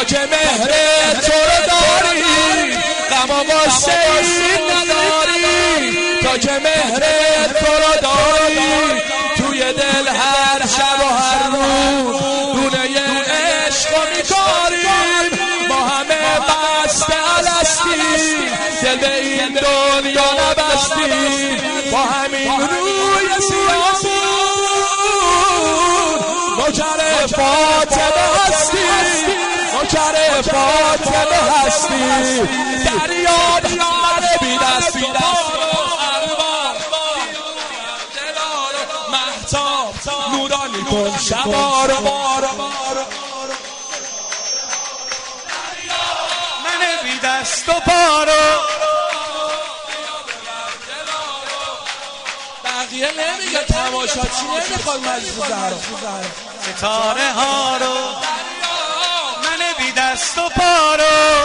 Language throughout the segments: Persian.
تا که مهر تو رو داری غم و غصه ای نداری تا که مهر تو رو داری توی دل هر شب و هر روز دونه عشق و میکاریم ما همه بسته الستیم دل به این دنیا نبستیم با همین روی سیاهون نوکر فاطمه هستیم نوکر فاطمه هستیم دریا من بی دست بی مهتاب نورانی کن شبا رو من بی دست و پا رو بقیه نمیگه تماشاچی نمیخواد مجلس زهرا ستاره ها رو من بی دست و پا رو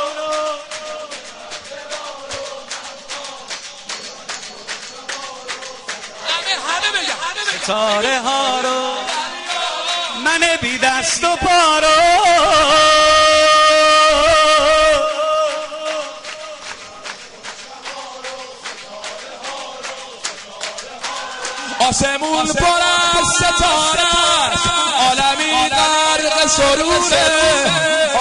ستاره ها رو من بی دست و پا رو آسمون پر از ستاره عالمی غرق سروره